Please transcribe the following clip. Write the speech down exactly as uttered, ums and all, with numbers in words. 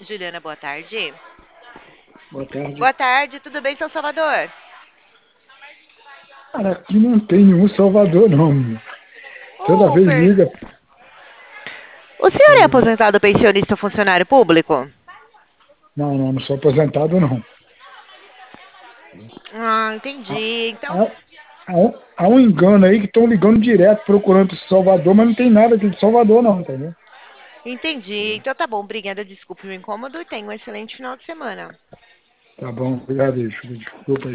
Juliana, boa tarde. Boa tarde. Boa tarde, tudo bem, seu Salvador? Cara, aqui não tem nenhum Salvador, não, menino. Toda Oh, vez per... liga. O senhor é Fala. aposentado, pensionista ou funcionário público? Não, não, não sou aposentado, não. Ah, Há, entendi. Então, há- há um, há um engano aí que estão ligando direto procurando esse Salvador, mas não tem nada aqui de Salvador, não, entendeu? entendi. Então tá bom, obrigada, desculpe o incômodo e tenha um excelente final de semana. Tá bom, obrigado, aí, desculpa aí.